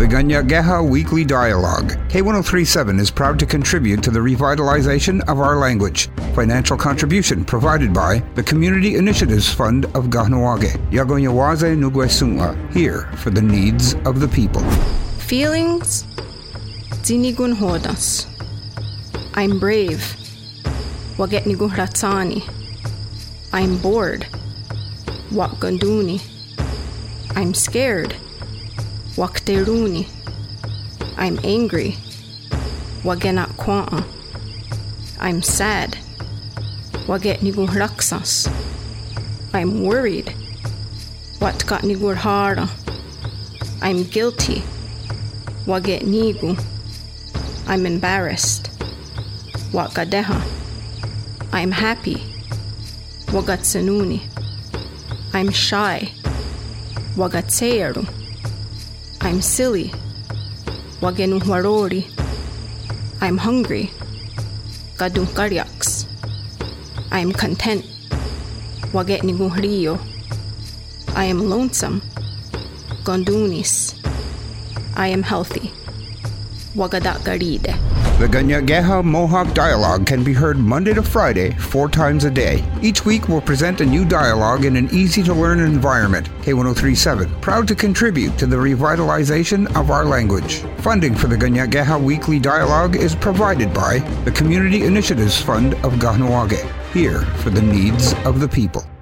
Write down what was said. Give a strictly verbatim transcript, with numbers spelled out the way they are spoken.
The Ganyageha Weekly Dialogue. K ten thirty-seven is proud to contribute to the revitalization of our language. Financial contribution provided by the Community Initiatives Fund of Kahnawake. Yagonyawaze Nugwesunga, here for the needs of the people. Feelings, zinigun hodas. I'm brave. Waget nigun ratsani. I'm bored. Wak ganduni. I'm scared. Wakteruni. I'm angry. Wagenak kwaa. I'm sad. Waget nigur raksas. I'm worried. Wat got nigur hara. I'm guilty. Waget nigu. I'm embarrassed. Wat gadeha. I'm happy. Wagat sanuni. I'm shy. Wagat seyaru. I'm silly. Wagenu warori. I'm hungry. Gadun karyaks. I'm content. Waget nigun rio. I am lonesome. Gondunis. I am healthy. Wagadak garide. The Ganyageha Mohawk Dialogue can be heard Monday to Friday, four times a day. Each week we'll present a new dialogue in an easy-to-learn environment. K ten thirty-seven, proud to contribute to the revitalization of our language. Funding for the Ganyageha Weekly Dialogue is provided by the Community Initiatives Fund of Kahnawake, here for the needs of the people.